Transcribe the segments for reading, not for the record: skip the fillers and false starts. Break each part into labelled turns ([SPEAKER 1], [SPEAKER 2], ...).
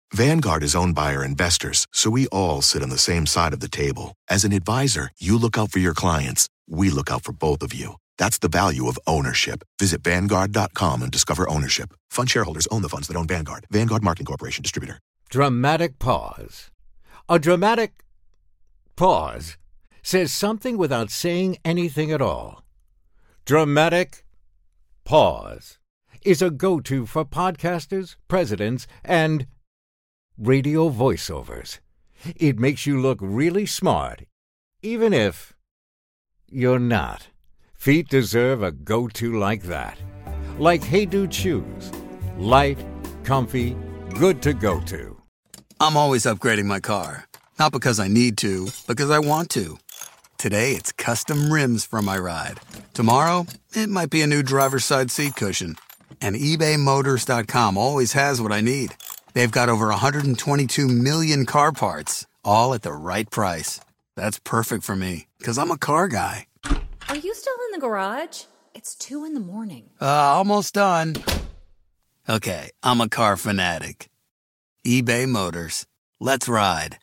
[SPEAKER 1] Vanguard is owned by our investors, so we all sit on the same side of the table. As an advisor, you look out for your clients. We look out for both of you. That's the value of ownership. Visit Vanguard.com and discover ownership. Fund shareholders own the funds that own Vanguard. Vanguard Marketing Corporation Distributor.
[SPEAKER 2] Dramatic pause. A dramatic pause says something without saying anything at all. Dramatic pause is a go-to for podcasters, presidents, and radio voiceovers. It makes you look really smart, even if you're not. Feet deserve a go-to like that. Like Hey Dude shoes. Light, comfy, good to go to.
[SPEAKER 3] I'm always upgrading my car. Not because I need to, because I want to. Today, it's custom rims for my ride. Tomorrow, it might be a new driver's side seat cushion. And ebaymotors.com always has what I need. They've got over 122 million car parts, all at the right price. That's perfect for me, because I'm a car guy.
[SPEAKER 4] Are you still in the garage? It's 2 a.m.
[SPEAKER 3] Almost done. Okay, I'm a car fanatic. eBay Motors. Let's ride.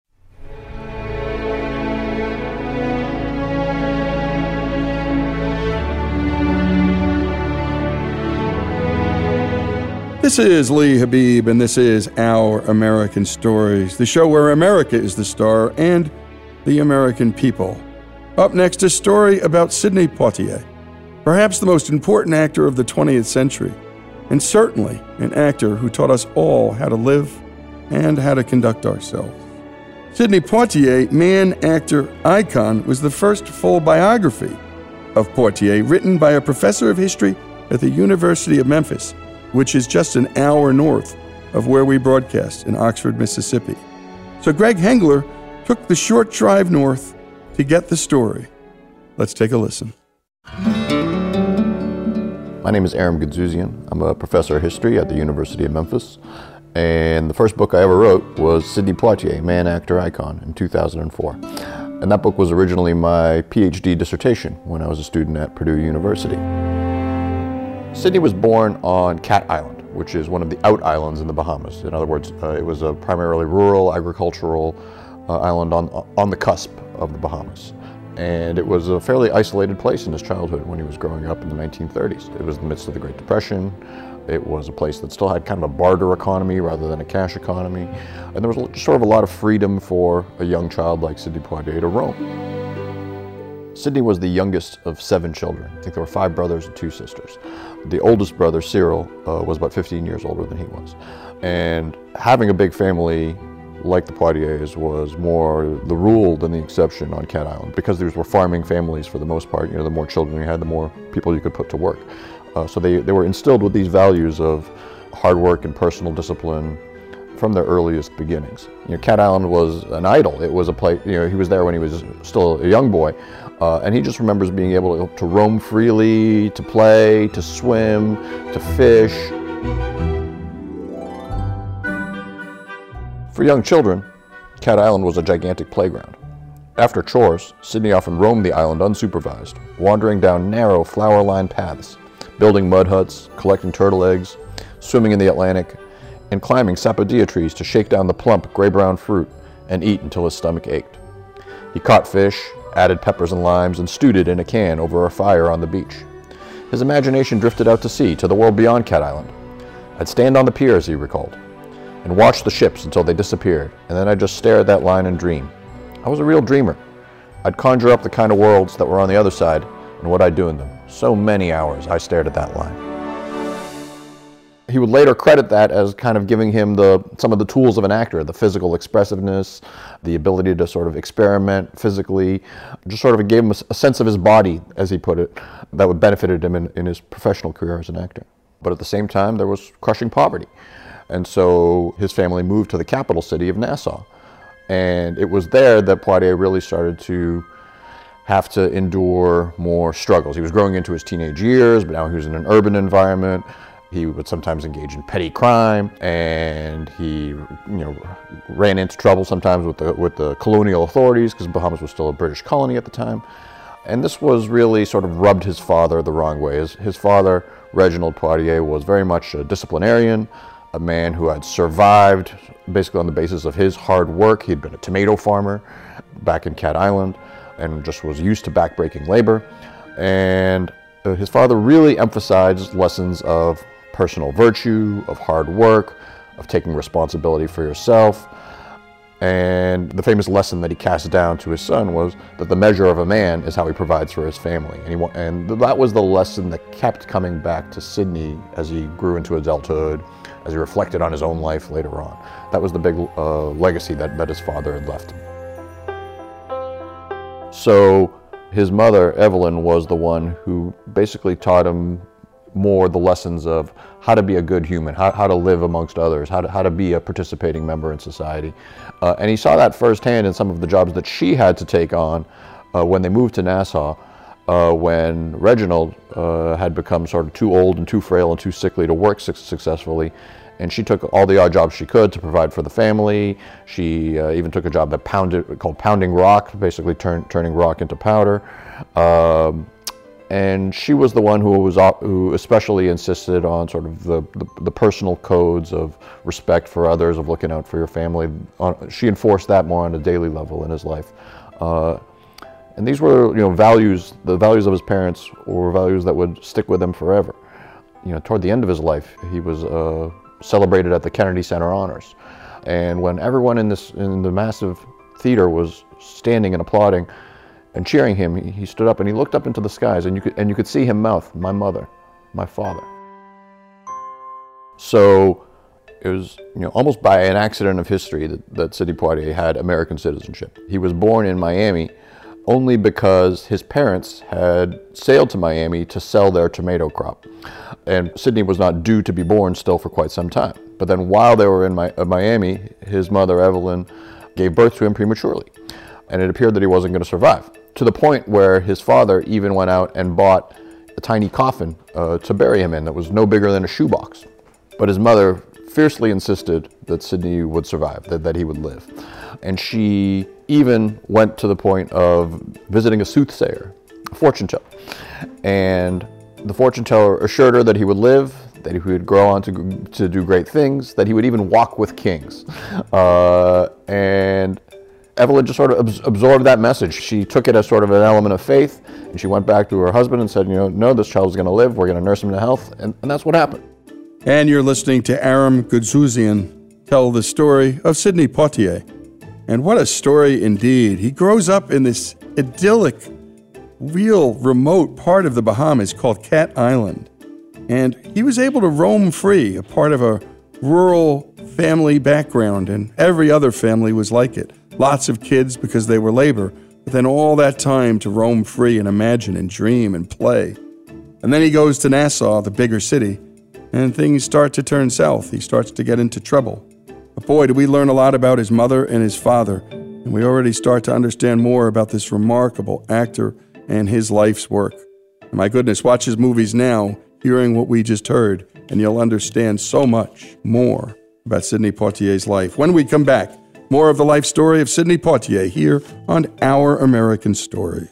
[SPEAKER 5] This is Lee Habib, and this is Our American Stories, the show where America is the star and the American people. Up next, a story about Sidney Poitier, perhaps the most important actor of the 20th century, and certainly an actor who taught us all how to live and how to conduct ourselves. Sidney Poitier, man, actor, icon, was the first full biography of Poitier written by a professor of history at the University of Memphis, which is just an hour north of where we broadcast in Oxford, Mississippi. So Greg Hengler took the short drive north to get the story. Let's take a listen.
[SPEAKER 6] My name is Aram Gadzouzian. I'm a professor of history at the University of Memphis. And the first book I ever wrote was Sidney Poitier, Man, Actor, Icon, in 2004. And that book was originally my PhD dissertation when I was a student at Purdue University. Sidney was born on Cat Island, which is one of the out islands in the Bahamas. In other words, it was a primarily rural, agricultural island on the cusp of the Bahamas. And it was a fairly isolated place in his childhood when he was growing up in the 1930s. It was in the midst of the Great Depression. It was a place that still had kind of a barter economy rather than a cash economy. And there was sort of a lot of freedom for a young child like Sidney Poitier to roam. Sidney was the youngest of 7 children. I think there were 5 brothers and 2 sisters. The oldest brother, Cyril, was about 15 years older than he was. And having a big family like the Poitiers was more the rule than the exception on Cat Island, because these were farming families for the most part. You know, the more children you had, the more people you could put to work. So they were instilled with these values of hard work and personal discipline from their earliest beginnings. You know, Cat Island was an idol. It was a place, you know, he was there when he was still a young boy. And he just remembers being able to roam freely, to play, to swim, to fish. For young children, Cat Island was a gigantic playground. After chores, Sidney often roamed the island unsupervised, wandering down narrow, flower-lined paths, building mud huts, collecting turtle eggs, swimming in the Atlantic, and climbing sapodilla trees to shake down the plump, gray-brown fruit and eat until his stomach ached. He caught fish, added peppers and limes, and stewed it in a can over a fire on the beach. His imagination drifted out to sea, to the world beyond Cat Island. I'd stand on the piers, he recalled, and watch the ships until they disappeared, and then I'd just stare at that line and dream. I was a real dreamer. I'd conjure up the kind of worlds that were on the other side and what I'd do in them. So many hours I stared at that line. He would later credit that as kind of giving him some of the tools of an actor, the physical expressiveness, the ability to sort of experiment physically, just sort of gave him a sense of his body, as he put it, that would benefited him in his professional career as an actor. But at the same time, there was crushing poverty. And so his family moved to the capital city of Nassau. And it was there that Poitier really started to have to endure more struggles. He was growing into his teenage years, but now he was in an urban environment. He would sometimes engage in petty crime, and he, ran into trouble sometimes with the colonial authorities, because Bahamas was still a British colony at the time. And this was really sort of rubbed his father the wrong way. His father, Reginald Poitier, was very much a disciplinarian, a man who had survived basically on the basis of his hard work. He'd been a tomato farmer back in Cat Island and just was used to backbreaking labor. And his father really emphasized lessons of personal virtue, of hard work, of taking responsibility for yourself. And the famous lesson that he cast down to his son was that the measure of a man is how he provides for his family. And that was the lesson that kept coming back to Sidney as he grew into adulthood, as he reflected on his own life later on. That was the big legacy that his father had left him. So his mother, Evelyn, was the one who basically taught him more the lessons of how to be a good human, how to live amongst others, how to be a participating member in society. And he saw that firsthand in some of the jobs that she had to take on when they moved to Nassau, when Reginald had become sort of too old and too frail and too sickly to work successfully. And she took all the odd jobs she could to provide for the family. She even took a job that called pounding rock, basically turning rock into powder. And she was the one who especially insisted on sort of the personal codes of respect for others, of looking out for your family. She enforced that more on a daily level in his life. And these were, values. The values of his parents were values that would stick with him forever. Toward the end of his life, he was celebrated at the Kennedy Center Honors, and when everyone in the massive theater was standing and applauding and cheering him, he stood up and he looked up into the skies, and you could see him mouth, "My mother, my father." So it was almost by an accident of history that Sidney Poitier had American citizenship. He was born in Miami only because his parents had sailed to Miami to sell their tomato crop. And Sidney was not due to be born still for quite some time. But then while they were in Miami, his mother, Evelyn, gave birth to him prematurely. And it appeared that he wasn't going to survive, to the point where his father even went out and bought a tiny coffin to bury him in that was no bigger than a shoebox. But his mother fiercely insisted that Sidney would survive, that he would live. And she even went to the point of visiting a soothsayer, a fortune teller. And the fortune teller assured her that he would live, that he would grow on to do great things, that he would even walk with kings. And Evelyn just sort of absorbed that message. She took it as sort of an element of faith, and she went back to her husband and said, no, this child's going to live. We're going to nurse him to health. And that's what happened.
[SPEAKER 5] And you're listening to Aram Goudsouzian tell the story of Sidney Poitier. And what a story indeed. He grows up in this idyllic, real remote part of the Bahamas called Cat Island. And he was able to roam free, a part of a rural family background, and every other family was like it. Lots of kids because they were labor, but then all that time to roam free and imagine and dream and play. And then he goes to Nassau, the bigger city, and things start to turn south. He starts to get into trouble. But boy, do we learn a lot about his mother and his father, and we already start to understand more about this remarkable actor and his life's work. And my goodness, watch his movies now, hearing what we just heard, and you'll understand so much more about Sidney Poitier's life. When we come back, more of the life story of Sidney Poitier here on Our American Stories.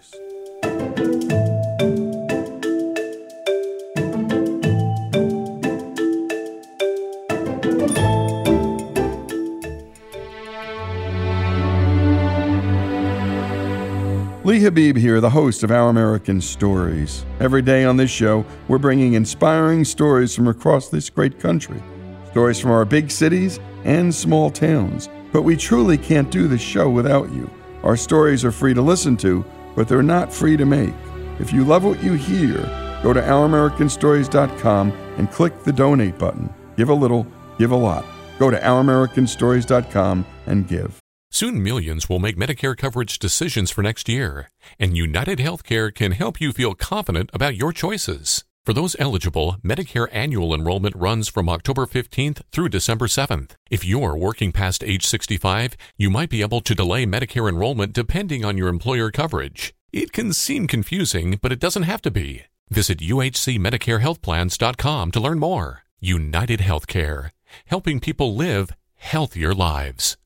[SPEAKER 5] Lee Habib here, the host of Our American Stories. Every day on this show, we're bringing inspiring stories from across this great country. Stories from our big cities and small towns. But we truly can't do this show without you. Our stories are free to listen to, but they're not free to make. If you love what you hear, go to OurAmericanStories.com and click the donate button. Give a little, give a lot. Go to OurAmericanStories.com and give.
[SPEAKER 7] Soon millions will make Medicare coverage decisions for next year, and United Healthcare can help you feel confident about your choices. For those eligible, Medicare annual enrollment runs from October 15th through December 7th. If you're working past age 65, you might be able to delay Medicare enrollment depending on your employer coverage. It can seem confusing, but it doesn't have to be. Visit uhcmedicarehealthplans.com to learn more. United Healthcare, helping people live healthier lives.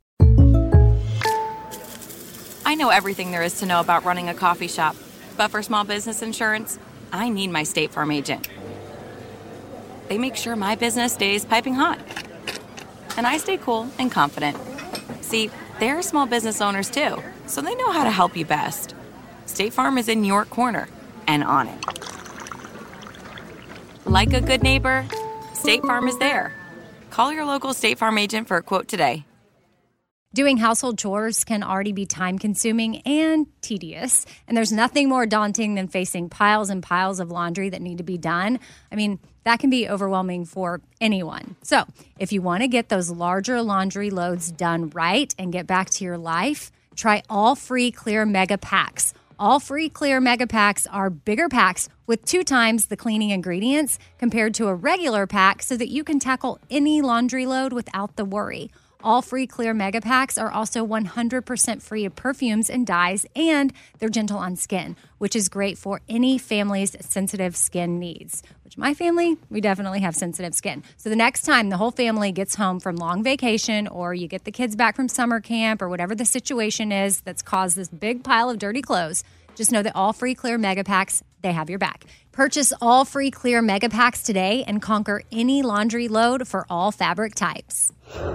[SPEAKER 8] I know everything there is to know about running a coffee shop, but for small business insurance, I need my State Farm agent. They make sure my business stays piping hot, and I stay cool and confident. See, they're small business owners too, so they know how to help you best. State Farm is in your corner and on it. Like a good neighbor, State Farm is there. Call your local State Farm agent for a quote today.
[SPEAKER 9] Doing household chores can already be time-consuming and tedious, and there's nothing more daunting than facing piles and piles of laundry that need to be done. I mean, that can be overwhelming for anyone. So, if you want to get those larger laundry loads done right and get back to your life, try All Free Clear Mega Packs. All Free Clear Mega Packs are bigger packs with 2 times the cleaning ingredients compared to a regular pack so that you can tackle any laundry load without the worry. All Free Clear Mega Packs are also 100% free of perfumes and dyes, and they're gentle on skin, which is great for any family's sensitive skin needs. Which my family, we definitely have sensitive skin. So the next time the whole family gets home from long vacation, or you get the kids back from summer camp, or whatever the situation is that's caused this big pile of dirty clothes, just know that All Free Clear Mega Packs, they have your back. Purchase All Free Clear Mega Packs today and conquer any laundry load for all fabric types.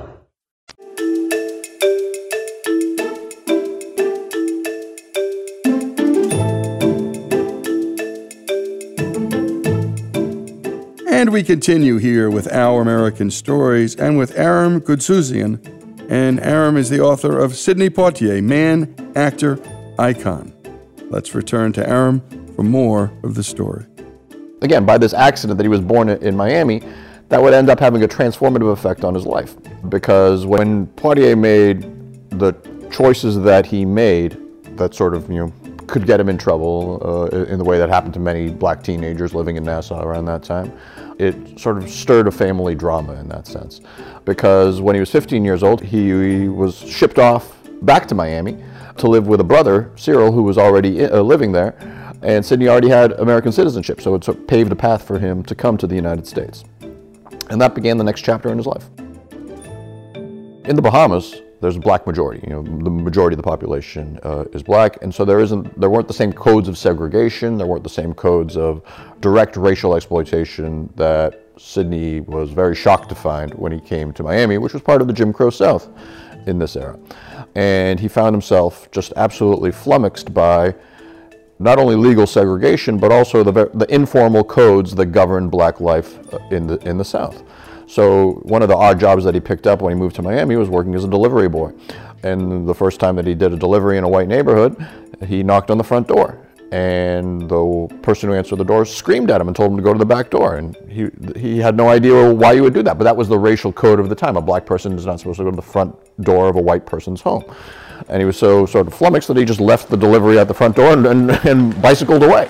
[SPEAKER 5] And we continue here with Our American Stories and with Aram Goudsouzian. And Aram is the author of Sidney Poitier, Man, Actor, Icon. Let's return to Aram for more of the story.
[SPEAKER 6] Again, by this accident that he was born in Miami, that would end up having a transformative effect on his life. Because when Poitier made the choices that he made, that sort of, could get him in trouble in the way that happened to many black teenagers living in Nassau around that time, it sort of stirred a family drama in that sense. Because when he was 15 years old, he was shipped off back to Miami to live with a brother, Cyril, who was already living there, and Sidney already had American citizenship, so it sort of paved a path for him to come to the United States. And that began the next chapter in his life. In the Bahamas, there's a black majority. The majority of the population is black, and so there weren't the same codes of segregation, there weren't the same codes of direct racial exploitation that Sidney was very shocked to find when he came to Miami, which was part of the Jim Crow South in this era. And he found himself just absolutely flummoxed by not only legal segregation, but also the informal codes that govern black life in the South. So one of the odd jobs that he picked up when he moved to Miami was working as a delivery boy. And the first time that he did a delivery in a white neighborhood, he knocked on the front door. And the person who answered the door screamed at him and told him to go to the back door. And he had no idea why you would do that, but that was the racial code of the time. A black person is not supposed to go to the front door of a white person's home. And he was so sort of flummoxed that he just left the delivery at the front door and bicycled away.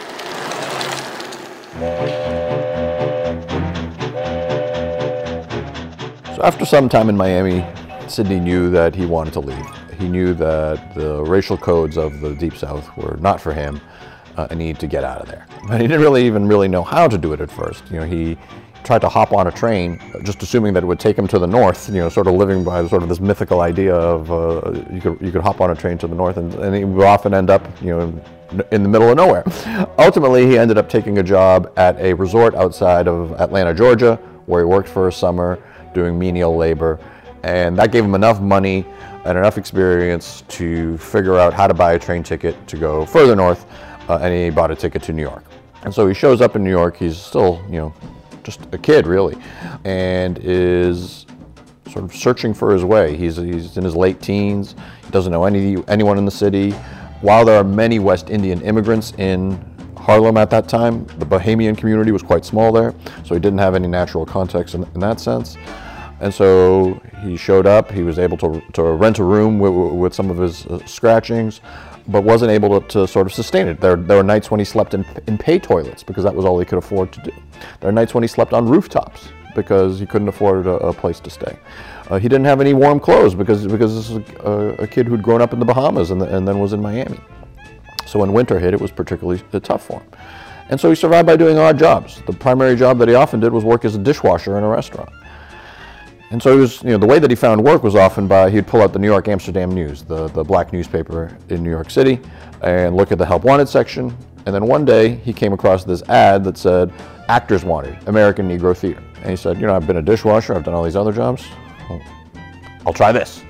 [SPEAKER 6] So after some time in Miami, Sidney knew that he wanted to leave. He knew that the racial codes of the Deep South were not for him, and he needed to get out of there. But he didn't really know how to do it at first. He tried to hop on a train, just assuming that it would take him to the north. Sort of living by sort of this mythical idea of you could hop on a train to the north, and he would often end up in the middle of nowhere. Ultimately, he ended up taking a job at a resort outside of Atlanta, Georgia, where he worked for a summer doing menial labor, and that gave him enough money and enough experience to figure out how to buy a train ticket to go further north, and he bought a ticket to New York. And so he shows up in New York. He's still, just a kid really, and is sort of searching for his way. He's in his late teens. He doesn't know anyone in the city. While there are many West Indian immigrants in Harlem at that time, the Bahamian community was quite small there, so he didn't have any natural context in that sense. And so he showed up. He was able to rent a room with some of his scratchings, but wasn't able to sort of sustain it. There were nights when he slept in pay toilets because that was all he could afford to do. There are nights when he slept on rooftops because he couldn't afford a place to stay. He didn't have any warm clothes because this is a kid who'd grown up in the Bahamas and then was in Miami. So when winter hit, it was particularly tough for him. And so he survived by doing odd jobs. The primary job that he often did was work as a dishwasher in a restaurant. And so he was, the way that he found work was often he'd pull out the New York Amsterdam News, the black newspaper in New York City, and look at the Help Wanted section. And then one day he came across this ad that said, Actors Wanted, American Negro Theater. And he said, I've been a dishwasher, I've done all these other jobs. I'll try this.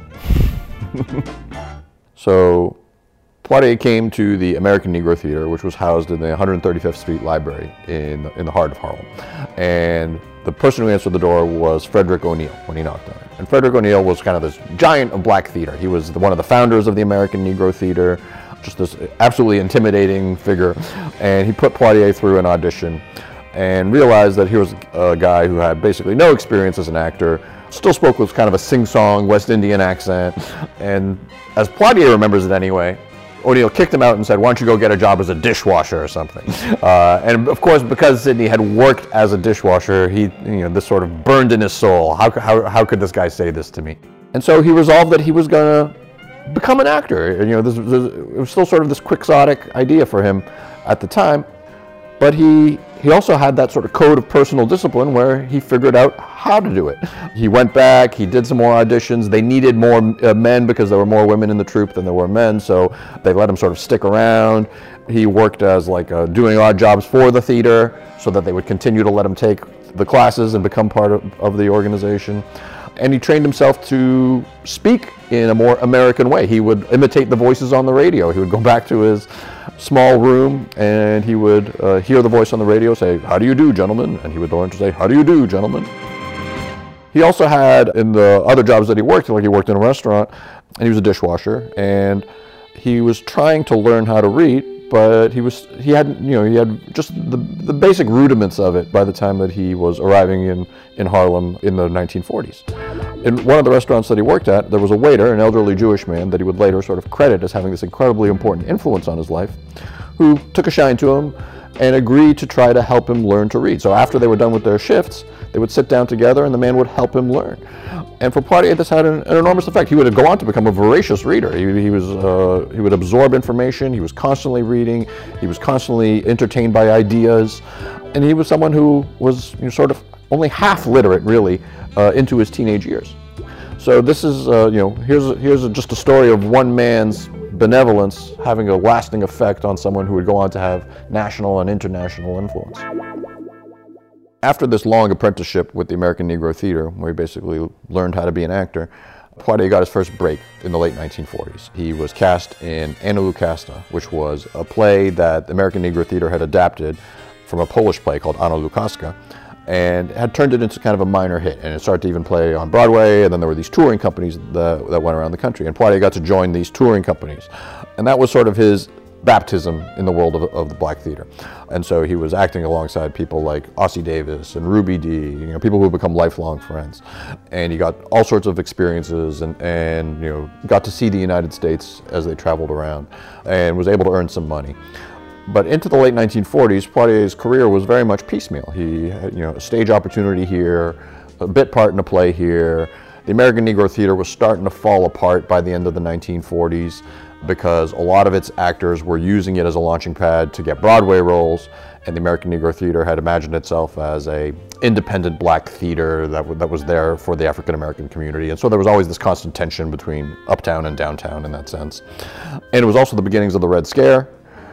[SPEAKER 6] So Poitier came to the American Negro Theater, which was housed in the 135th Street Library in the heart of Harlem. And the person who answered the door was Frederick O'Neill when he knocked on it. And Frederick O'Neill was kind of this giant of black theater. He was one of the founders of the American Negro Theater, just this absolutely intimidating figure. And he put Poitier through an audition and realized that he was a guy who had basically no experience as an actor, still spoke with kind of a sing-song West Indian accent. And as Poitier remembers it anyway, O'Neill kicked him out and said, why don't you go get a job as a dishwasher or something? And of course, because Sidney had worked as a dishwasher, this sort of burned in his soul. How could this guy say this to me? And so he resolved that he was going to become an actor. It was still sort of this quixotic idea for him at the time. But he also had that sort of code of personal discipline where he figured out how to do it. He went back, he did some more auditions. They needed more men because there were more women in the troupe than there were men, so they let him sort of stick around. He worked as doing odd jobs for the theater so that they would continue to let him take the classes and become part of the organization. And he trained himself to speak in a more American way. He would imitate the voices on the radio. He would go back to his small room and he would hear the voice on the radio say, how do you do, gentlemen? And he would learn to say, how do you do, gentlemen? He also had, in the other jobs that he worked, he worked in a restaurant and he was a dishwasher, and he was trying to learn how to read, but he had just the basic rudiments of it by the time that he was arriving in Harlem in the 1940s. In one of the restaurants that he worked at, there was a waiter, an elderly Jewish man that he would later sort of credit as having this incredibly important influence on his life, who took a shine to him and agreed to try to help him learn to read. So after they were done with their shifts, they would sit down together and the man would help him learn. And for Poitier, this had an enormous effect. He would go on to become a voracious reader. He would absorb information. He was constantly reading. He was constantly entertained by ideas. And he was someone who was sort of only half literate, really, into his teenage years. So this is, here's just a story of one man's benevolence having a lasting effect on someone who would go on to have national and international influence. After this long apprenticeship with the American Negro Theater, where he basically learned how to be an actor, Poitier got his first break in the late 1940s. He was cast in Anna Lukasta, which was a play that the American Negro Theater had adapted from a Polish play called Anna Lukaska, and had turned it into kind of a minor hit. And it started to even play on Broadway, and then there were these touring companies that went around the country. And Poitier got to join these touring companies. And that was sort of his baptism in the world of the black theater. And so he was acting alongside people like Ossie Davis and Ruby Dee, people who have become lifelong friends. And he got all sorts of experiences and got to see the United States as they traveled around and was able to earn some money. But into the late 1940s, Poitier's career was very much piecemeal. He had, a stage opportunity here, a bit part in a play here. The American Negro Theater was starting to fall apart by the end of the 1940s because a lot of its actors were using it as a launching pad to get Broadway roles, and the American Negro Theater had imagined itself as a independent black theater that was there for the African American community. And so there was always this constant tension between uptown and downtown in that sense. And it was also the beginnings of the Red Scare.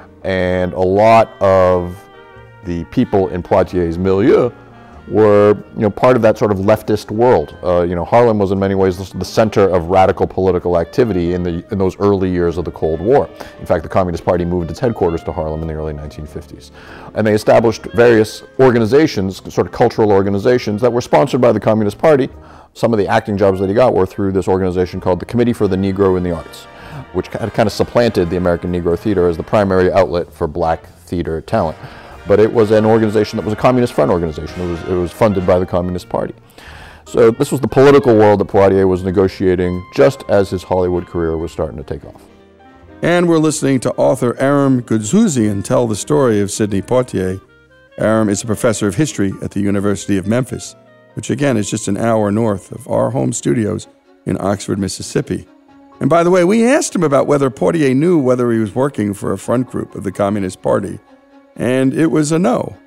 [SPEAKER 6] And a lot of the people in Poitier's milieu were, part of that sort of leftist world. Harlem was in many ways the center of radical political activity in those early years of the Cold War. In fact, the Communist Party moved its headquarters to Harlem in the early 1950s. And they established various organizations, sort of cultural organizations, that were sponsored by the Communist Party. Some of the acting jobs that he got were through this organization called the Committee for the Negro in the Arts, which had kind of supplanted the American Negro Theater as the primary outlet for black theater talent. But it was an organization that was a Communist Front organization. It was funded by the Communist Party. So this was the political world that Poitier was negotiating just as his Hollywood career was starting to take off.
[SPEAKER 5] And we're listening to author Aram Goudsouzian tell the story of Sidney Poitier. Aram is a professor of history at the University of Memphis, which again is just an hour north of our home studios in Oxford, Mississippi. And by the way, we asked him about whether Poitier knew whether he was working for a front group of the Communist Party. And it was a no.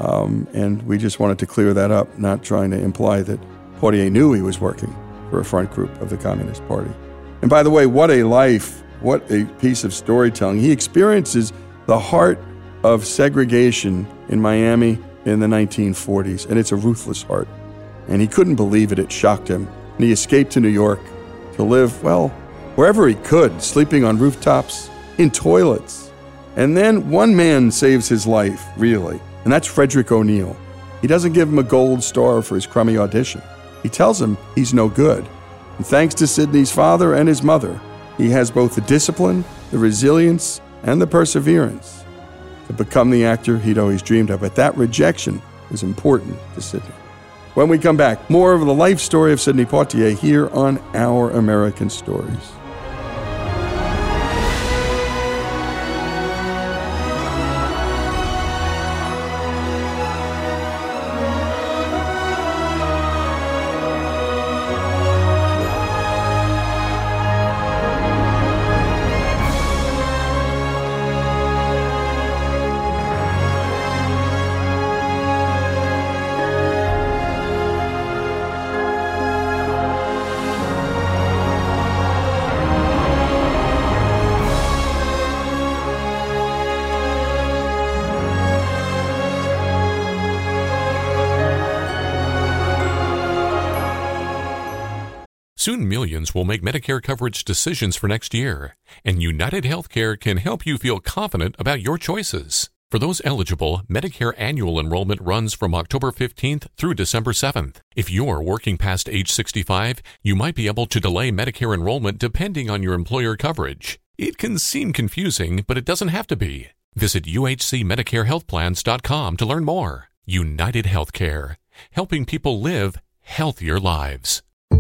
[SPEAKER 5] And we just wanted to clear that up, not trying to imply that Poitier knew he was working for a front group of the Communist Party. And by the way, what a life, what a piece of storytelling. He experiences the heart of segregation in Miami in the 1940s, and it's a ruthless heart. And he couldn't believe it. It shocked him. and he escaped to New York to live, well, wherever he could, sleeping on rooftops, in toilets. And then one man saves his life, really, and that's Frederick O'Neill. He doesn't give him a gold star for his crummy audition. He tells him he's no good. And thanks to Sidney's father and his mother, he has both the discipline, the resilience, and the perseverance to become the actor he'd always dreamed of. But that rejection was important to Sidney. When we come back, more of the life story of Sidney Poitier here on Our American Stories.
[SPEAKER 7] Soon millions will make Medicare coverage decisions for next year, and United Healthcare can help you feel confident about your choices. For those eligible, Medicare annual enrollment runs from October 15th through December 7th. If you're working past age 65, you might be able to delay Medicare enrollment depending on your employer coverage. It can seem confusing, but it doesn't have to be. Visit uhcmedicarehealthplans.com to learn more. United Healthcare, helping people live healthier lives.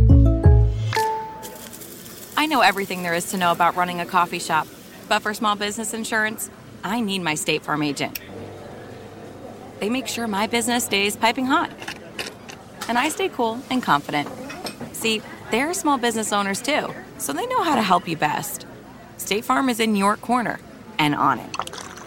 [SPEAKER 8] I know everything there is to know about running a coffee shop, but for small business insurance, I need my State Farm agent. They make sure my business stays piping hot, and I stay cool and confident. See, they're small business owners too, so they know how to help you best. State Farm is in your corner and on it.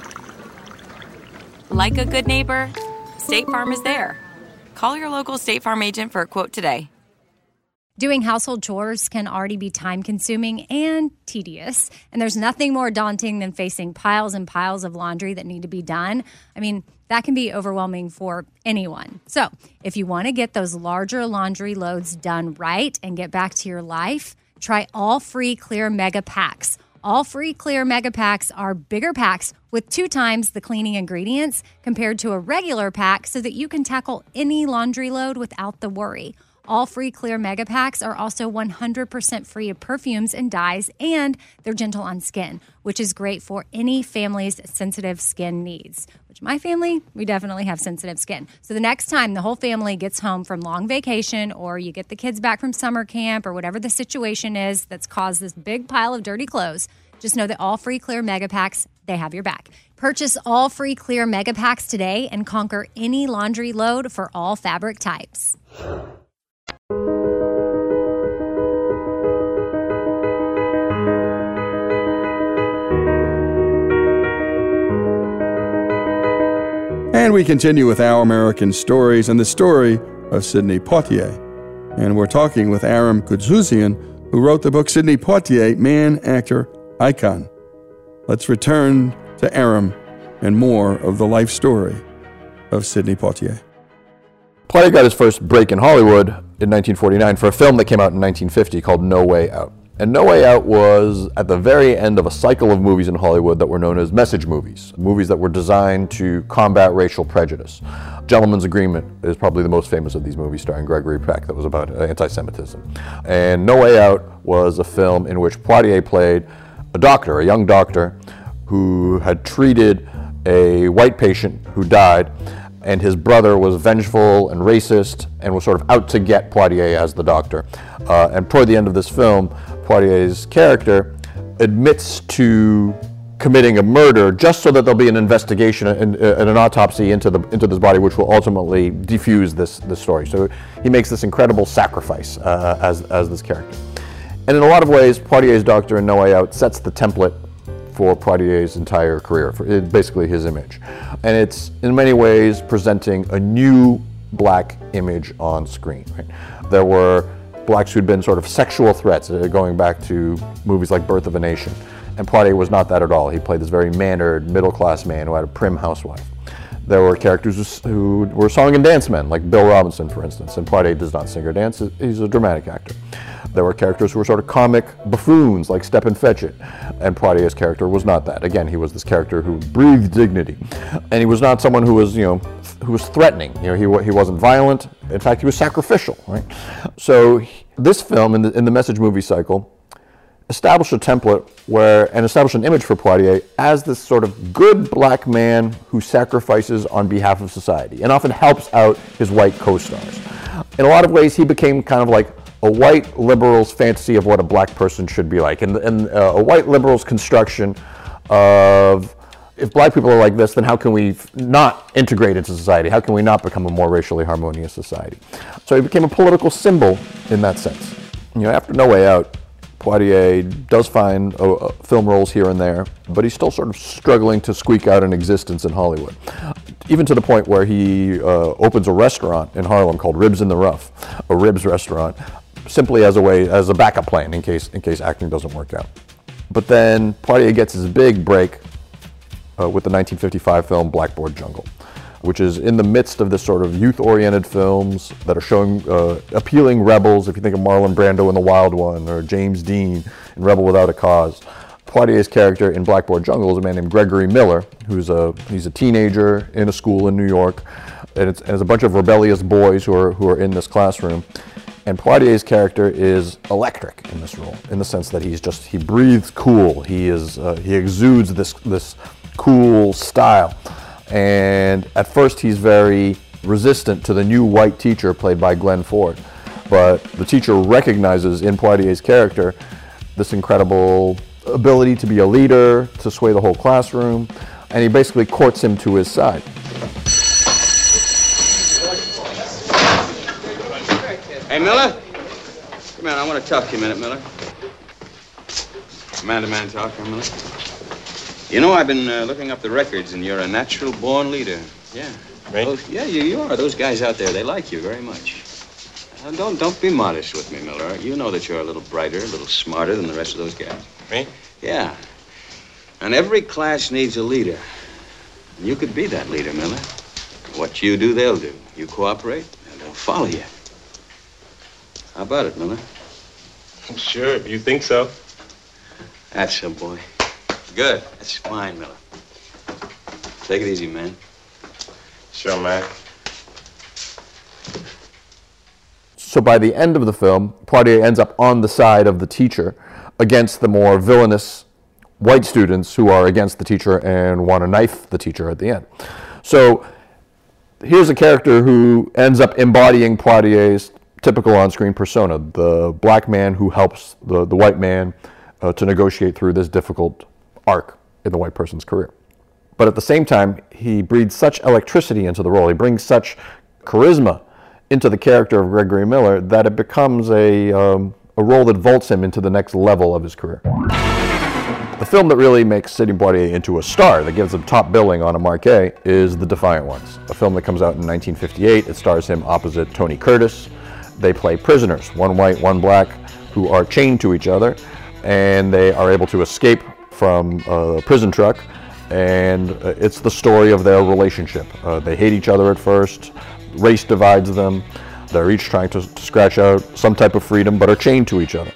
[SPEAKER 8] Like a good neighbor, State Farm is there. Call your local State Farm agent for a quote today.
[SPEAKER 9] Doing household chores can already be time-consuming and tedious, and there's nothing more daunting than facing piles and piles of laundry that need to be done. I mean, that can be overwhelming for anyone. So, if you want to get those larger laundry loads done right and get back to your life, try All Free Clear Mega Packs. All Free Clear Mega Packs are bigger packs with 2 times the cleaning ingredients compared to a regular pack so that you can tackle any laundry load without the worry. All Free Clear Mega Packs are also 100% free of perfumes and dyes, and they're gentle on skin, which is great for any family's sensitive skin needs. Which my family, we definitely have sensitive skin. So the next time the whole family gets home from long vacation, or you get the kids back from summer camp, or whatever the situation is that's caused this big pile of dirty clothes, just know that All Free Clear Mega Packs, they have your back. Purchase All Free Clear Mega Packs today and conquer any laundry load for all fabric types.
[SPEAKER 5] And we continue with Our American Stories and the story of Sidney Poitier. And we're talking with Aram Goudsouzian, who wrote the book Sidney Poitier, Man, Actor, Icon. Let's return to Aram and more of the life story of Sidney Poitier.
[SPEAKER 6] Poitier got his first break in Hollywood in 1949 for a film that came out in 1950 called No Way Out. And No Way Out was at the very end of a cycle of movies in Hollywood that were known as message movies, movies that were designed to combat racial prejudice. Gentleman's Agreement is probably the most famous of these movies, starring Gregory Peck, that was about anti-Semitism. And No Way Out was a film in which Poitier played a doctor, a young doctor, who had treated a white patient who died, and his brother was vengeful and racist and was sort of out to get Poitier as the doctor. And toward the end of this film, Poitier's character admits to committing a murder just so that there'll be an investigation and an autopsy into this body, which will ultimately defuse this story. So he makes this incredible sacrifice as this character. And in a lot of ways, Poitier's doctor in No Way Out sets the template for Poitier's entire career, for basically his image. And it's in many ways presenting a new black image on screen. Right? There were blacks who'd been sort of sexual threats, going back to movies like Birth of a Nation. And Poitier was not that at all. He played this very mannered, middle-class man who had a prim housewife. There were characters who were song and dance men, like Bill Robinson, for instance, and Poitier does not sing or dance, he's a dramatic actor. There were characters who were sort of comic buffoons, like Stepin Fetchit, and Poitier's character was not that. Again, he was this character who breathed dignity, and he was not someone who was, who was threatening. He wasn't violent. In fact, he was sacrificial, right? So this film, in the message movie cycle, established a template and established an image for Poitier as this sort of good black man who sacrifices on behalf of society and often helps out his white co-stars. In a lot of ways, he became kind of like a white liberal's fantasy of what a black person should be like, and a white liberal's construction of, if black people are like this, then how can we not integrate into society? How can we not become a more racially harmonious society? So he became a political symbol in that sense. After No Way Out, Poitier does find film roles here and there, but he's still sort of struggling to squeak out an existence in Hollywood. Even to the point where he opens a restaurant in Harlem called Ribs in the Rough, a ribs restaurant, simply as a backup plan in case acting doesn't work out. But then Poitier gets his big break with the 1955 film Blackboard Jungle, which is in the midst of this sort of youth-oriented films that are showing appealing rebels. If you think of Marlon Brando in The Wild One, or James Dean in Rebel Without a Cause. Poitier's character in Blackboard Jungle is a man named Gregory Miller, he's a teenager in a school in New York, and it's a bunch of rebellious boys who are in this classroom. And Poitier's character is electric in this role, in the sense that he breathes cool. He exudes this cool style. And at first he's very resistant to the new white teacher played by Glenn Ford. But the teacher recognizes in Poitier's character this incredible ability to be a leader, to sway the whole classroom, and he basically courts him to his side.
[SPEAKER 10] Hey, Miller? Come on, I want to talk to you a minute, Miller. Man-to-man talk here, Miller. I've been looking up the records, and you're a natural-born leader. Yeah.
[SPEAKER 11] Right?
[SPEAKER 10] Yeah, you are. Those guys out there, they like you very much. Don't be modest with me, Miller. You know that you're a little brighter, a little smarter than the rest of those guys.
[SPEAKER 11] Me?
[SPEAKER 10] Yeah. And every class needs a leader. And you could be that leader, Miller. What you do, they'll do. You cooperate, and they'll follow you. How about it, Miller?
[SPEAKER 11] Sure, if you think so.
[SPEAKER 10] That's so, boy. Good. That's fine, Miller. Take it easy, man.
[SPEAKER 11] Sure, man.
[SPEAKER 6] So by the end of the film, Poitier ends up on the side of the teacher against the more villainous white students who are against the teacher and want to knife the teacher at the end. So here's a character who ends up embodying Poitier's typical on-screen persona, the black man who helps the white man to negotiate through this difficult arc in the white person's career. But at the same time, he breathes such electricity into the role, he brings such charisma into the character of Gregory Miller that it becomes a role that vaults him into the next level of his career. The film that really makes Sidney Poitier into a star, that gives him top billing on a marquee, is The Defiant Ones, a film that comes out in 1958. It stars him opposite Tony Curtis. They play prisoners, one white, one black, who are chained to each other, and they are able to escape from a prison truck, and it's the story of their relationship. They hate each other at first, race divides them, they're each trying to scratch out some type of freedom, but are chained to each other.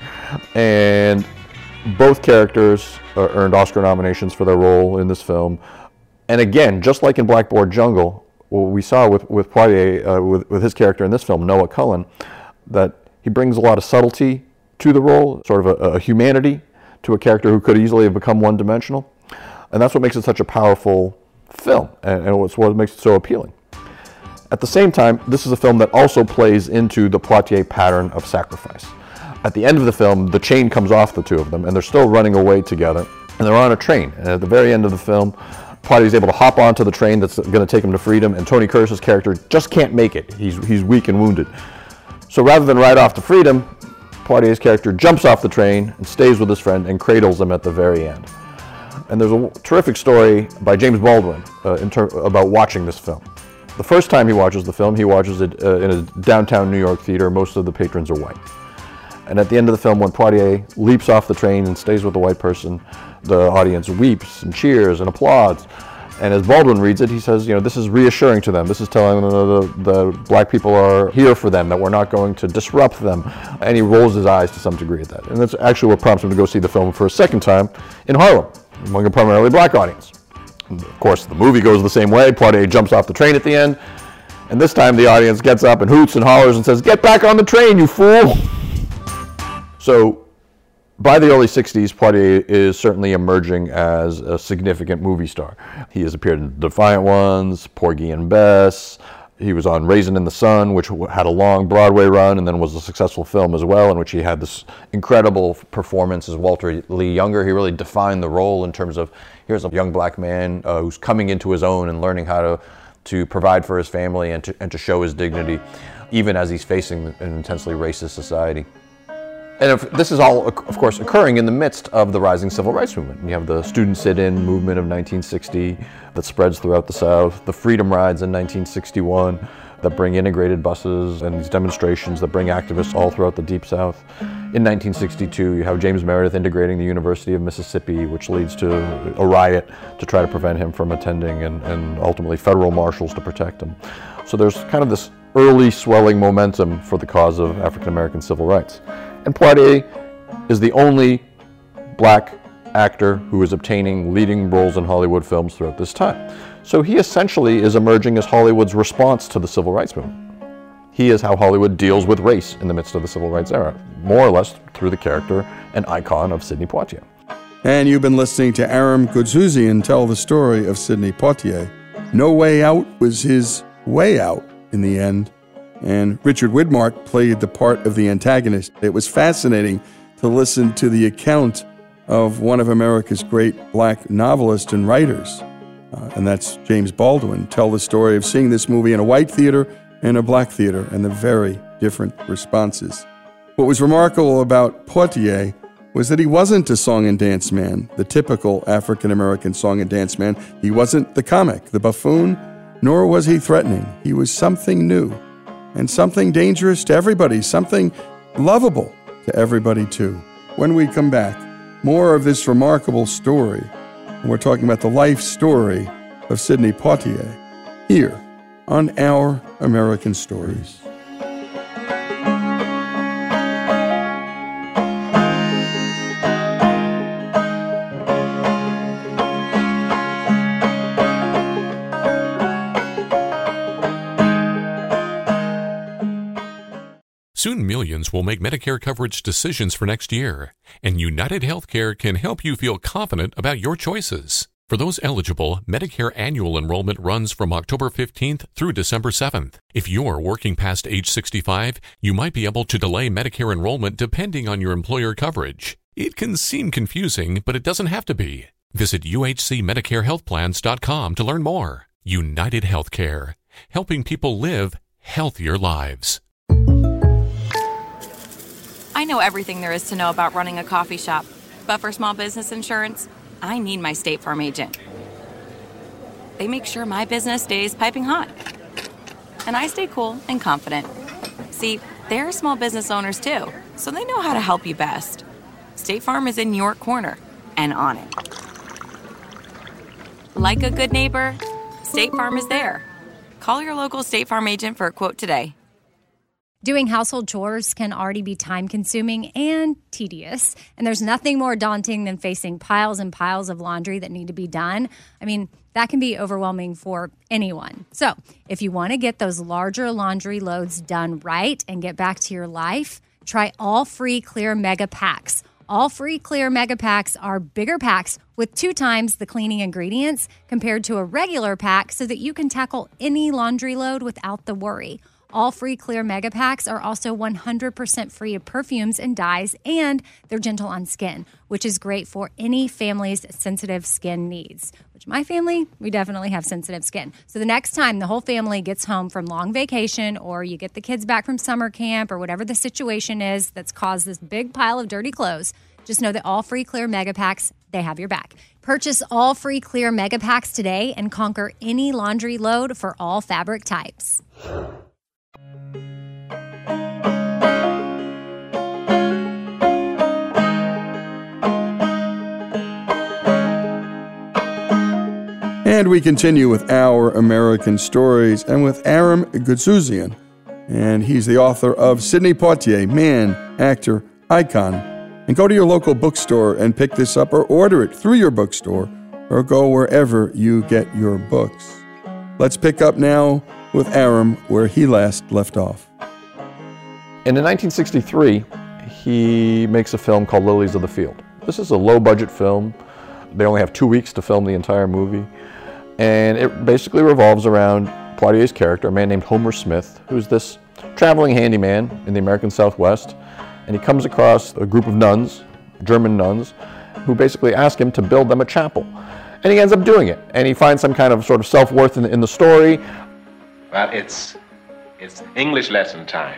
[SPEAKER 6] And both characters earned Oscar nominations for their role in this film. And again, just like in Blackboard Jungle, what we saw with Poitier, with his character in this film, Noah Cullen, that he brings a lot of subtlety to the role, sort of a humanity to a character who could easily have become one-dimensional. And that's what makes it such a powerful film, and it's what makes it so appealing. At the same time, this is a film that also plays into the Poitier pattern of sacrifice. At the end of the film, the chain comes off the two of them, and they're still running away together, and they're on a train. And at the very end of the film, Poitier's able to hop onto the train that's going to take him to freedom, and Tony Curtis's character just can't make it. He's weak and wounded. So rather than ride off to freedom, Poitier's character jumps off the train and stays with his friend and cradles him at the very end. And there's a terrific story by James Baldwin about watching this film. The first time he watches the film, he watches it in a downtown New York theater. Most of the patrons are white. And at the end of the film, when Poitier leaps off the train and stays with the white person, the audience weeps and cheers and applauds. And as Baldwin reads it, he says, this is reassuring to them. This is telling them the black people are here for them, that we're not going to disrupt them. And he rolls his eyes to some degree at that. And that's actually what prompts him to go see the film for a second time in Harlem, among a primarily black audience. And of course, the movie goes the same way. Poitier jumps off the train at the end. And this time the audience gets up and hoots and hollers and says, "Get back on the train, you fool!" So, by the early 60s, Poitier is certainly emerging as a significant movie star. He has appeared in Defiant Ones, Porgy and Bess. He was on Raisin in the Sun, which had a long Broadway run and then was a successful film as well, in which he had this incredible performance as Walter Lee Younger. He really defined the role in terms of, here's a young black man who's coming into his own and learning how to provide for his family and to show his dignity, even as he's facing an intensely racist society. And this is all, of course, occurring in the midst of the rising civil rights movement. You have the student sit-in movement of 1960 that spreads throughout the South, the freedom rides in 1961 that bring integrated buses, and these demonstrations that bring activists all throughout the Deep South. In 1962, you have James Meredith integrating the University of Mississippi, which leads to a riot to try to prevent him from attending, and ultimately federal marshals to protect him. So there's kind of this early swelling momentum for the cause of African American civil rights. And Poitier is the only black actor who is obtaining leading roles in Hollywood films throughout this time. So he essentially is emerging as Hollywood's response to the civil rights movement. He is how Hollywood deals with race in the midst of the civil rights era, more or less through the character and icon of Sidney Poitier.
[SPEAKER 5] And you've been listening to Aram Goudsouzian tell the story of Sidney Poitier. No Way Out was his way out in the end. And Richard Widmark played the part of the antagonist. It was fascinating to listen to the account of one of America's great black novelists and writers, and that's James Baldwin, tell the story of seeing this movie in a white theater and a black theater and the very different responses. What was remarkable about Poitier was that he wasn't a song and dance man, the typical African-American song and dance man. He wasn't the comic, the buffoon, nor was he threatening. He was something new. And something dangerous to everybody, something lovable to everybody too. When we come back, more of this remarkable story. And we're talking about the life story of Sidney Poitier here on Our American Stories.
[SPEAKER 7] Soon millions will make Medicare coverage decisions for next year, and United Healthcare can help you feel confident about your choices. For those eligible, Medicare annual enrollment runs from October 15th through December 7th. If you're working past age 65, you might be able to delay Medicare enrollment depending on your employer coverage. It can seem confusing, but it doesn't have to be. Visit uhcmedicarehealthplans.com to learn more. United Healthcare, helping people live healthier lives.
[SPEAKER 8] I know everything there is to know about running a coffee shop, but for small business insurance, I need my State Farm agent. They make sure my business stays piping hot, and I stay cool and confident. See, they're small business owners too, so they know how to help you best. State Farm is in your corner and on it. Like a good neighbor, State Farm is there. Call your local State Farm agent for a quote today.
[SPEAKER 9] Doing household chores can already be time-consuming and tedious, and there's nothing more daunting than facing piles and piles of laundry that need to be done. I mean, that can be overwhelming for anyone. So, if you want to get those larger laundry loads done right and get back to your life, try All Free Clear Mega Packs. All Free Clear Mega Packs are bigger packs with 2 times the cleaning ingredients compared to a regular pack so that you can tackle any laundry load without the worry. All Free Clear Mega Packs are also 100% free of perfumes and dyes, and they're gentle on skin, which is great for any family's sensitive skin needs. Which my family, we definitely have sensitive skin. So the next time the whole family gets home from long vacation, or you get the kids back from summer camp, or whatever the situation is that's caused this big pile of dirty clothes, just know that All Free Clear Mega Packs, they have your back. Purchase All Free Clear Mega Packs today and conquer any laundry load for all fabric types.
[SPEAKER 5] And we continue with Our American Stories and with Aram Goudsouzian. And he's the author of Sidney Poitier, Man, Actor, Icon. And go to your local bookstore and pick this up or order it through your bookstore or go wherever you get your books. Let's pick up now with Aram where he last left off.
[SPEAKER 6] And in 1963, he makes a film called Lilies of the Field. This is a low-budget film. They only have 2 weeks to film the entire movie. And it basically revolves around Poitier's character, a man named Homer Smith, who's this traveling handyman in the American Southwest. And he comes across a group of nuns, German nuns, who basically ask him to build them a chapel. And he ends up doing it. And he finds some kind of sort of self-worth in the story.
[SPEAKER 11] Well, it's English lesson time.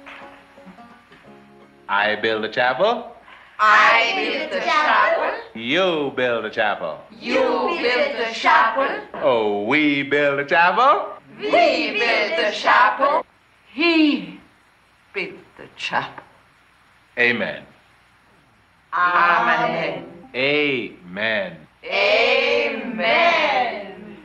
[SPEAKER 11] I build a chapel.
[SPEAKER 12] I build the chapel.
[SPEAKER 11] You build a chapel.
[SPEAKER 12] You build the chapel.
[SPEAKER 11] Oh, we build a chapel.
[SPEAKER 12] We build the chapel. He built the chapel.
[SPEAKER 11] Amen.
[SPEAKER 12] Amen.
[SPEAKER 11] Amen.
[SPEAKER 12] Amen.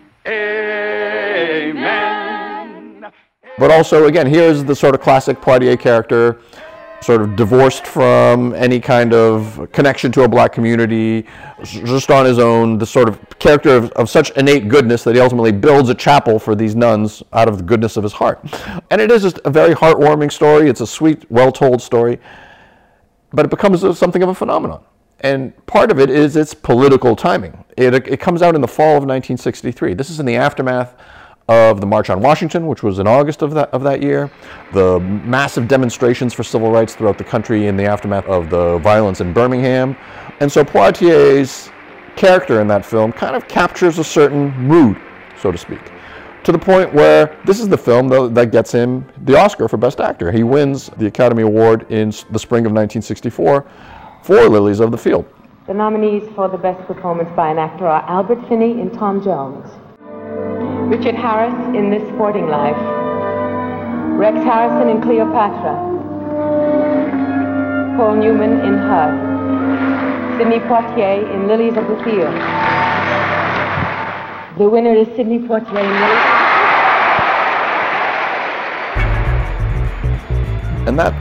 [SPEAKER 11] Amen.
[SPEAKER 6] But also, again, here's the sort of classic Poitier character, sort of divorced from any kind of connection to a black community, just on his own, the sort of character of such innate goodness that he ultimately builds a chapel for these nuns out of the goodness of his heart. And it is just a very heartwarming story. It's a sweet, well-told story, but it becomes something of a phenomenon. And part of it is its political timing. It comes out in the fall of 1963. This is in the aftermath of the March on Washington, which was in August of that year, the massive demonstrations for civil rights throughout the country in the aftermath of the violence in Birmingham. And so Poitier's character in that film kind of captures a certain mood, so to speak, to the point where this is the film that gets him the Oscar for Best Actor. He wins the Academy Award in the spring of 1964 for Lilies of the Field.
[SPEAKER 13] The nominees for the Best Performance by an Actor are Albert Finney in Tom Jones, Richard Harris in This Sporting Life, Rex Harrison in Cleopatra, Paul Newman in Her, Sidney Poitier in Lilies of the Field. The winner is Sidney Poitier in Lilies.
[SPEAKER 6] And that,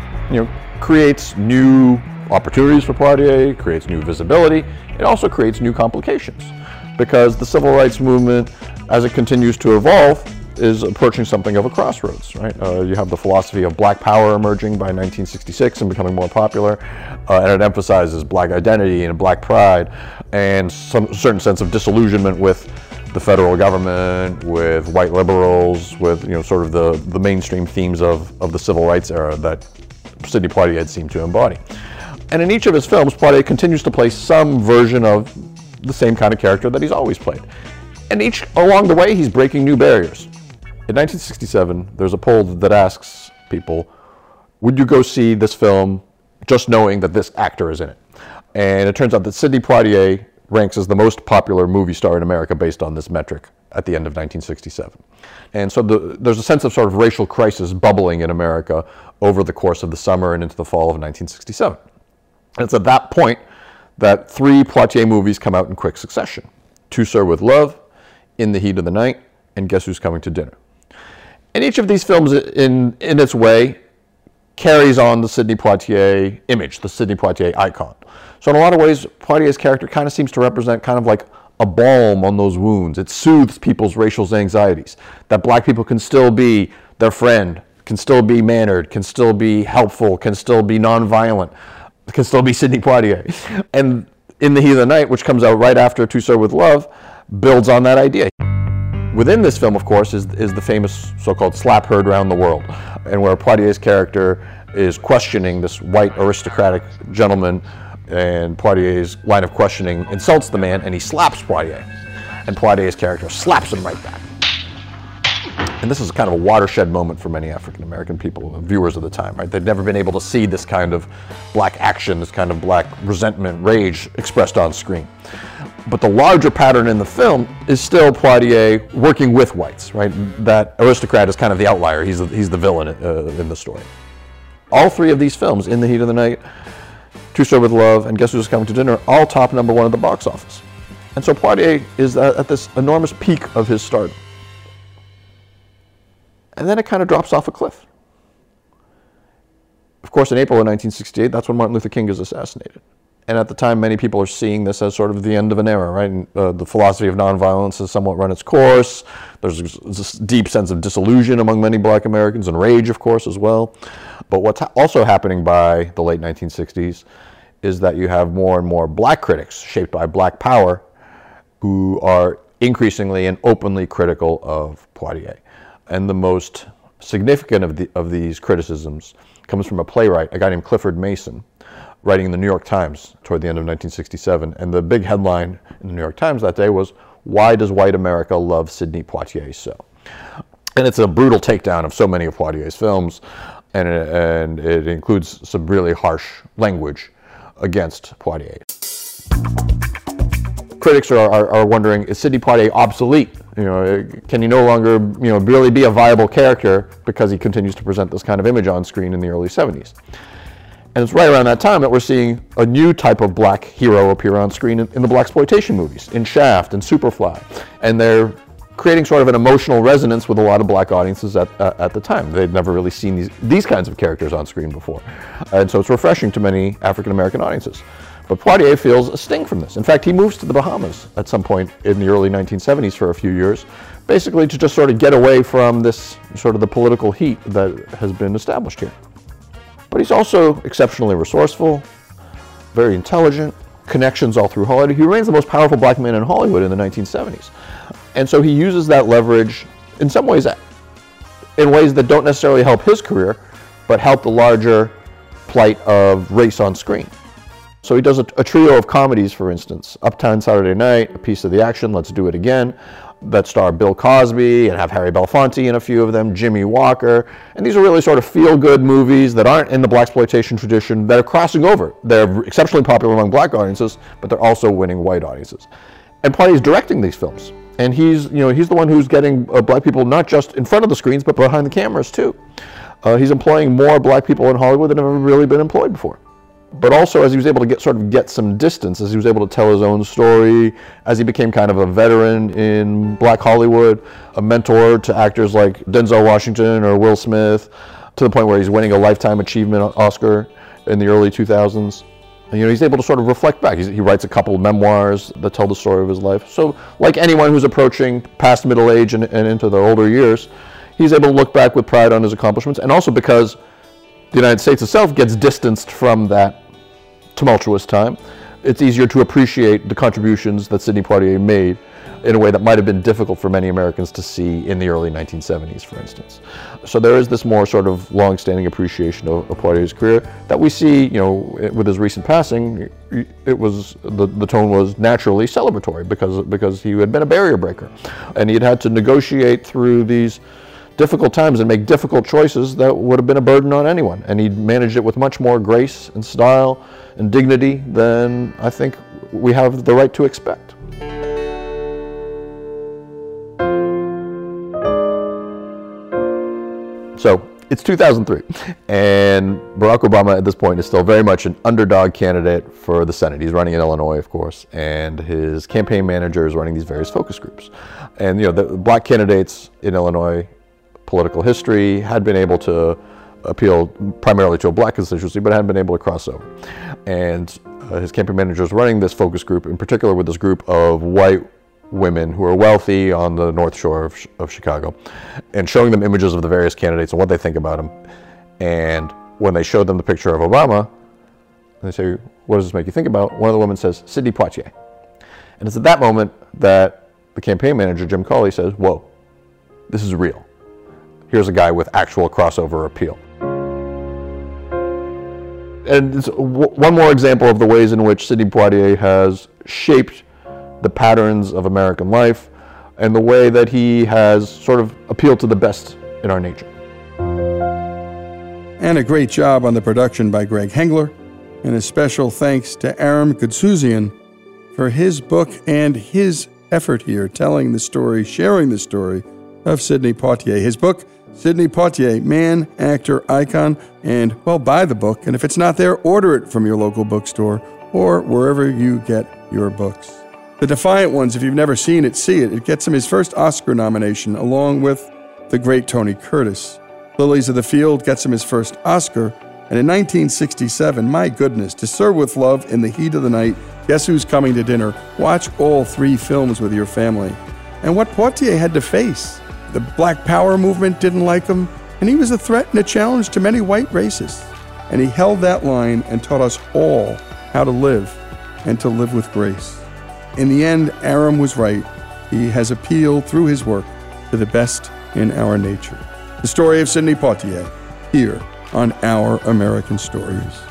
[SPEAKER 6] creates new opportunities for Poitier, creates new visibility. It also creates new complications because the civil rights movement, as it continues to evolve, is approaching something of a crossroads, right? You have the philosophy of black power emerging by 1966 and becoming more popular, and it emphasizes black identity and black pride and some certain sense of disillusionment with the federal government, with white liberals, with sort of the mainstream themes of the civil rights era that Sidney Poitier had seemed to embody. And in each of his films, Poitier continues to play some version of the same kind of character that he's always played. And along the way, he's breaking new barriers. In 1967, there's a poll that asks people, would you go see this film just knowing that this actor is in it? And it turns out that Sidney Poitier ranks as the most popular movie star in America based on this metric at the end of 1967. And so there's a sense of sort of racial crisis bubbling in America over the course of the summer and into the fall of 1967. And it's at that point that 3 Poitier movies come out in quick succession. To Sir with Love, In the Heat of the Night, and Guess Who's Coming to Dinner. And each of these films, in its way, carries on the Sidney Poitier image, the Sidney Poitier icon. So in a lot of ways, Poitier's character kind of seems to represent kind of like a balm on those wounds. It soothes people's racial anxieties, that black people can still be their friend, can still be mannered, can still be helpful, can still be nonviolent, can still be Sidney Poitier. And In the Heat of the Night, which comes out right after To Sir with Love, builds on that idea. Within this film, of course, is the famous so-called slap heard around the world, and where Poitier's character is questioning this white aristocratic gentleman, and Poitier's line of questioning insults the man, and he slaps Poitier, and Poitier's character slaps him right back. And this is kind of a watershed moment for many African-American people, viewers of the time, right? They'd never been able to see this kind of black action, this kind of black resentment, rage expressed on screen. But the larger pattern in the film is still Poitier working with whites, right? That aristocrat is kind of the outlier. He's the villain in the story. All 3 of these films, In the Heat of the Night, To Sir with Love, and Guess Who's Coming to Dinner, all top #1 at the box office. And so Poitier is at this enormous peak of his stardom. And then it kind of drops off a cliff. Of course, in April of 1968, that's when Martin Luther King is assassinated. And at the time, many people are seeing this as sort of the end of an era, right? And, the philosophy of nonviolence has somewhat run its course. There's this deep sense of disillusion among many black Americans, and rage, of course, as well. But what's also happening by the late 1960s is that you have more and more black critics, shaped by black power, who are increasingly and openly critical of Poitier. And the most significant of these criticisms comes from a playwright, a guy named Clifford Mason, writing in the New York Times toward the end of 1967. And the big headline in the New York Times that day was, "Why does white America love Sidney Poitier so?" And it's a brutal takedown of so many of Poitier's films, and it includes some really harsh language against Poitier. Critics are wondering, is Sidney Poitier obsolete? Can he no longer, really be a viable character because he continues to present this kind of image on screen in the early 70s? And it's right around that time that we're seeing a new type of black hero appear on screen in the blaxploitation movies, in Shaft and Superfly. And they're creating sort of an emotional resonance with a lot of black audiences at the time. They'd never really seen these kinds of characters on screen before. And so it's refreshing to many African-American audiences. But Poitier feels a sting from this. In fact, he moves to the Bahamas at some point in the early 1970s for a few years, basically to just sort of get away from this sort of the political heat that has been established here. But he's also exceptionally resourceful, very intelligent, connections all through Hollywood. He remains the most powerful black man in Hollywood in the 1970s. And so he uses that leverage in some ways, in ways that don't necessarily help his career, but help the larger plight of race on screen. So he does a trio of comedies, for instance, Uptown Saturday Night, A Piece of the Action, Let's Do It Again, that star Bill Cosby and have Harry Belafonte in a few of them, Jimmy Walker. And these are really sort of feel-good movies that aren't in the blaxploitation tradition, that are crossing over. They're exceptionally popular among black audiences, but they're also winning white audiences. And Poitier's directing these films. And he's the one who's getting black people not just in front of the screens, but behind the cameras too. He's employing more black people in Hollywood than have ever really been employed before. But also, as he was able to get some distance, as he was able to tell his own story, as he became kind of a veteran in black Hollywood, a mentor to actors like Denzel Washington or Will Smith, to the point where he's winning a Lifetime Achievement Oscar in the early 2000s. And, he's able to sort of reflect back. He writes a couple of memoirs that tell the story of his life. So, like anyone who's approaching past middle age and into the older years, he's able to look back with pride on his accomplishments, and also because the United States itself gets distanced from that tumultuous time, it's easier to appreciate the contributions that Sidney Poitier made in a way that might have been difficult for many Americans to see in the early 1970s, for instance. So there is this more sort of long-standing appreciation of Poitier's career that we see, with his recent passing. It was the tone was naturally celebratory because he had been a barrier breaker, and he had to negotiate through these difficult times and make difficult choices that would have been a burden on anyone. And he managed it with much more grace and style and dignity than I think we have the right to expect. So it's 2003, and Barack Obama at this point is still very much an underdog candidate for the Senate. He's running in Illinois, of course, and his campaign manager is running these various focus groups. And the black candidates in Illinois, political history, had been able to appeal primarily to a black constituency, but hadn't been able to cross over. And his campaign manager is running this focus group, in particular with this group of white women who are wealthy on the North Shore of Chicago, and showing them images of the various candidates and what they think about them. And when they showed them the picture of Obama, they say, "What does this make you think about?" One of the women says, "Sidney Poitier." And it's at that moment that the campaign manager, Jim Cawley, says, "Whoa, this is real. Here's a guy with actual crossover appeal." And it's one more example of the ways in which Sidney Poitier has shaped the patterns of American life and the way that he has sort of appealed to the best in our nature.
[SPEAKER 5] And a great job on the production by Greg Hengler, and a special thanks to Aram Goudsouzian for his book and his effort here telling the story, sharing the story of Sidney Poitier. His book, Sidney Poitier, Man, Actor, Icon, and, well, buy the book, and if it's not there, order it from your local bookstore or wherever you get your books. The Defiant Ones, if you've never seen it, see it. It gets him his first Oscar nomination, along with the great Tony Curtis. Lilies of the Field gets him his first Oscar. And in 1967, my goodness, To Serve with Love, In the Heat of the Night, Guess Who's Coming to Dinner? Watch all 3 films with your family. And what Poitier had to face. The Black Power movement didn't like him, and he was a threat and a challenge to many white racists. And he held that line and taught us all how to live, and to live with grace. In the end, Aram was right. He has appealed through his work to the best in our nature. The story of Sidney Poitier, here on Our American Stories.